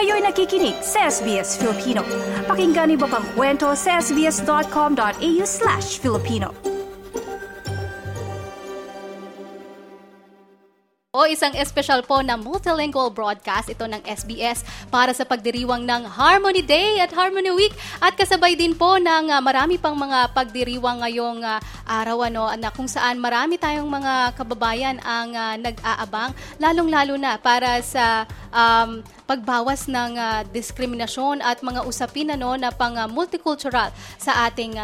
Kayo'y nakikinig sa SBS Filipino. Pakinggan niyo pa ang kwento sa sbs.com.au/Filipino. Isang espesyal po na multilingual broadcast ito ng SBS para sa pagdiriwang ng Harmony Day at Harmony Week at kasabay din po ng marami pang mga pagdiriwang ngayong araw na kung saan marami tayong mga kababayan ang nag-aabang lalong-lalo na para sa pagbawas ng diskriminasyon at mga usapin na pang multicultural sa ating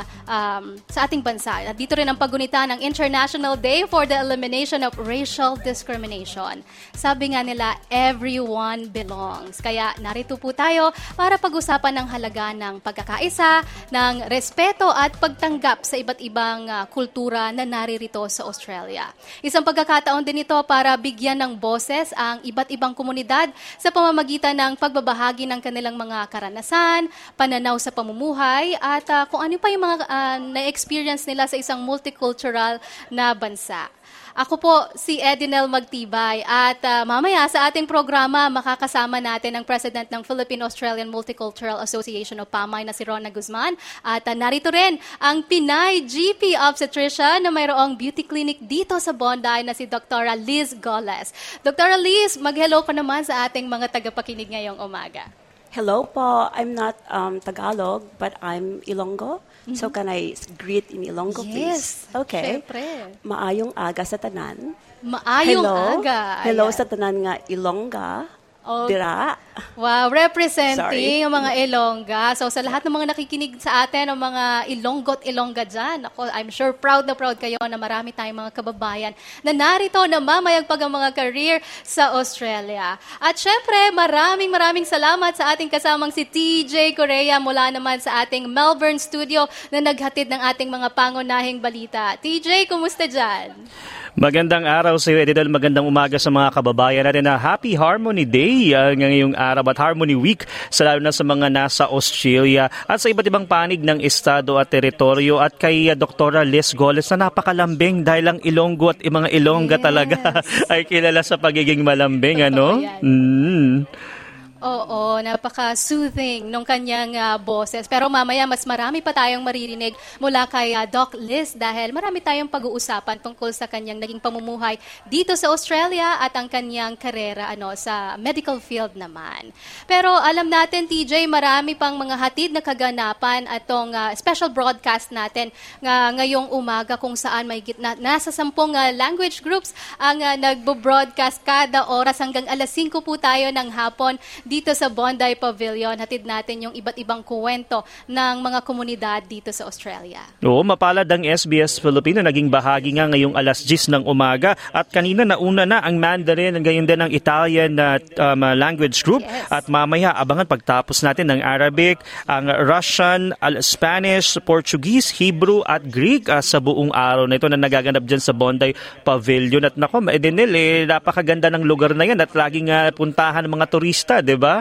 bansa. At dito rin ang paggunita ng International Day for the Elimination of Racial Discrimination. Sabi nga nila, everyone belongs. Kaya narito po tayo para pag-usapan ng halaga ng pagkakaisa, ng respeto at pagtanggap sa iba't ibang kultura na naririto sa Australia. Isang pagkakataon din ito para bigyan ng boses ang iba't ibang komunidad sa pamamagitan ng pagbabahagi ng kanilang mga karanasan, pananaw sa pamumuhay, at kung ano pa yung mga na-experience nila sa isang multicultural na bansa. Ako po si Edinel Magtibay at mamaya sa ating programa makakasama natin ang President ng Philippine-Australian Multicultural Association o PAMAY na si Rona Guzman at narito rin ang Pinay GP Obstetrician na mayroong beauty clinic dito sa Bondi na si Dr. Liz Goles. Dr. Liz, mag-hello ka naman sa ating mga tagapakinig ngayong umaga. Hello po. I'm not Tagalog, but I'm Ilonggo. Mm-hmm. So can I greet in Ilonggo, please? Okay. Syempre. Maayong aga sa tanan. Maayong aga. Hello sa tanan nga Ilongga. Dira. Wow, representing ang mga Ilongga. So sa lahat ng mga nakikinig sa atin, ang mga Ilonggo't Ilongga dyan, ako, I'm sure proud na proud kayo na marami tayong mga kababayan na narito na mamayagpag ang mga career sa Australia. At syempre, maraming salamat sa ating kasamang si TJ Correa mula naman sa ating Melbourne studio na naghatid ng ating mga pangunahing balita. TJ, kumusta dyan? Magandang araw sa iyo, Edidal. Magandang umaga sa mga kababayan natin na Happy Harmony Day ngayong araw at Harmony Week lalo na sa mga nasa Australia at sa iba't ibang panig ng estado at teritoryo at kay Dr. Liz Goles na napakalambing dahil ang Ilonggo at mga Ilongga talaga ay kilala sa pagiging malambing. Oo, napaka-soothing nung kanyang boses. Pero mamaya mas marami pa tayong maririnig mula kay Doc Liz dahil marami tayong pag-uusapan tungkol sa kanyang naging pamumuhay dito sa Australia at ang kanyang karera sa medical field naman. Pero alam natin, TJ, marami pang mga hatid na kaganapan atong special broadcast natin ngayong umaga kung saan may nasa 10 language groups ang nagbo-broadcast kada oras hanggang alas 5 po tayo ng hapon dito sa Bondi Pavilion. Hatid natin yung iba't ibang kwento ng mga komunidad dito sa Australia. Oo, mapalad ang SBS Filipino. Naging bahagi nga ngayong alas 10 ng umaga at kanina nauna na ang Mandarin, ngayon din ang Italian language group. Yes. At mamaya abangan pagtapos natin ng Arabic, ang Russian, Spanish, Portuguese, Hebrew at Greek sa buong araw na ito na nagaganap dyan sa Bondi Pavilion. At nako, Edinel, napakaganda ng lugar na yan at laging puntahan ng mga turista, di ba?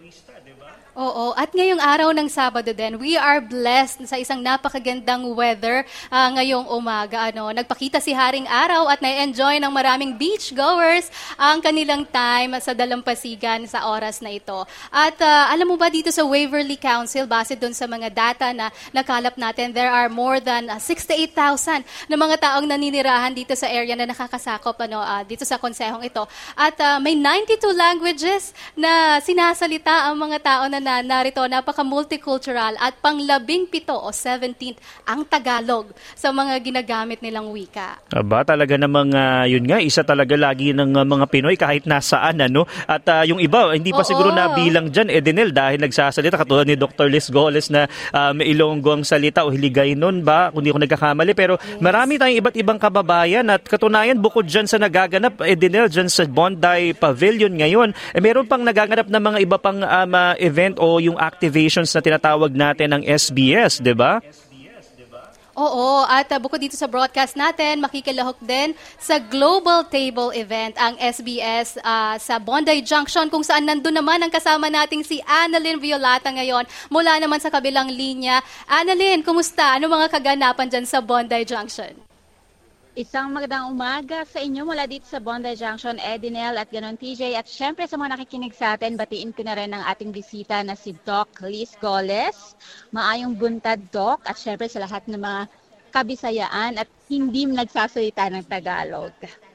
Oo, at ngayong araw ng Sabado din, we are blessed sa isang napakagandang weather ngayong umaga. Nagpakita si Haring Araw at na-enjoy ng maraming beachgoers ang kanilang time sa dalampasigan sa oras na ito. At alam mo ba dito sa Waverley Council, base doon sa mga data na nakalap natin, there are more than 68,000 na mga taong naninirahan dito sa area na nakakasakop dito sa konsehong ito. At may 92 languages na sinasalita ang mga tao na narito, napaka-multicultural at pang-17 o 17th ang Tagalog sa mga ginagamit nilang wika. Aba, talaga namang yun nga, isa talaga lagi ng mga Pinoy kahit nasaan, At yung iba, hindi pa siguro nabilang dyan, Edinel, dahil nagsasalita, katulad ni Dr. Liz Goles na may Ilonggo ang salita o Hiligay nun ba, kung di ako nagkakamali. Pero marami tayong iba't ibang kababayan at katunayan, bukod dyan sa nagaganap, Edinel, dyan sa Bondi Pavilion ngayon, meron pang nagaganap na mga iba pang event o yung activations na tinatawag natin ng SBS, di ba? Oo, at bukod dito sa broadcast natin, makikilahok din sa Global Table Event ang SBS sa Bondi Junction kung saan nandun naman ang kasama nating si Annalyn Violata ngayon mula naman sa kabilang linya. Annalyn, kumusta? Ano mga kaganapan dyan sa Bondi Junction? Isang magandang umaga sa inyo mula dito sa Bondi Junction, Edinel at ganon TJ. At syempre sa mga nakikinig sa atin, batiin ko na rin ang ating bisita na si Doc Liz Goles. Maayong buntad, Doc, at syempre sa lahat ng mga kabisayaan at hindi nagsasalita ng Tagalog.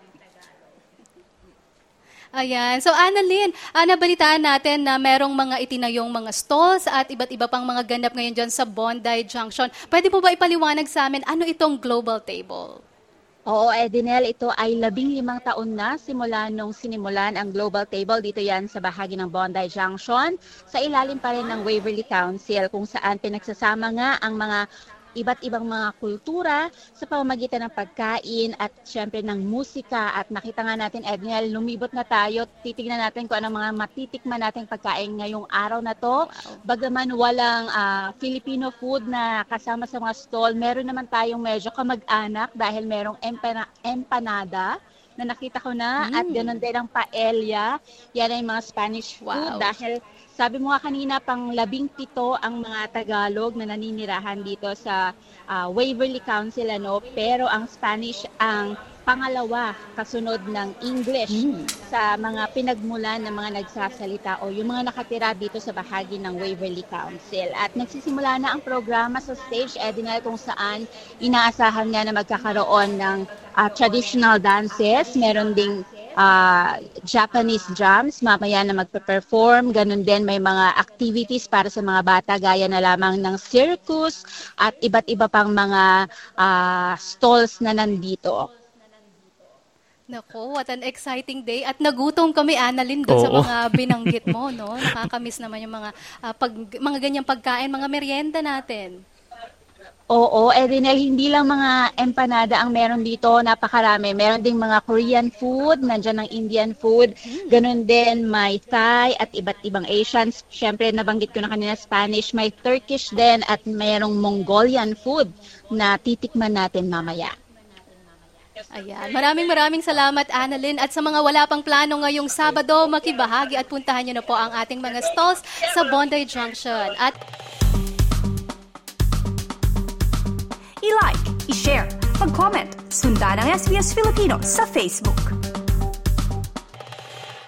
Ayan. So, Annalyn, nabalitaan natin na merong mga itinayong mga stalls at iba't iba pang mga ganap ngayon dyan sa Bondi Junction. Pwede po ba ipaliwanag sa amin ano itong Global Table? Oo, Edinel, ito ay 15 taon na simula nung sinimulan ang Global Table. Dito yan sa bahagi ng Bondi Junction. Sa ilalim pa rin ng Waverly Council kung saan pinagsasama nga ang mga iba't ibang mga kultura sa pamamagitan ng pagkain at syempre ng musika. At nakita nga natin, Ednel, lumibot na tayo. Titignan natin kung anong mga matitikman nating pagkain ngayong araw na to. Bagaman walang Filipino food na kasama sa mga stall, meron naman tayong medyo kamag-anak dahil merong empanada na nakita ko na at ganoon din ang paella. Yan ay mga Spanish food dahil sabi mo nga kanina, pang 17 ang mga Tagalog na naninirahan dito sa Waverly Council, pero ang Spanish ang pangalawa kasunod ng English sa mga pinagmulan ng mga nagsasalita o yung mga nakatira dito sa bahagi ng Waverly Council. At nagsisimula na ang programa sa stage, Edinel, kung saan inaasahan nga na magkakaroon ng traditional dances. Meron ding Japanese drums, mamaya na magpe-perform. Ganun din may mga activities para sa mga bata gaya na lamang ng circus at iba't iba pang mga stalls na nandito. Naku, what an exciting day. At nagutom kami, Annalyn, doon sa mga binanggit mo, no? Nakakamiss naman yung mga ganyang pagkain, mga merienda natin. Oo, Edinel, hindi lang mga empanada ang meron dito, napakarami. Meron ding mga Korean food, nandiyan ang Indian food, ganun din may Thai at iba't ibang Asians. Siyempre, nabanggit ko na kanina Spanish, may Turkish din at mayroong Mongolian food na titikman natin mamaya. Ayan. Maraming salamat, Annalyn. At sa mga wala pang plano ngayong Sabado, makibahagi at puntahan nyo na po ang ating mga stalls sa Bondi Junction. At I-like, i-share, mag-comment, sundan ang SBS Filipino sa Facebook.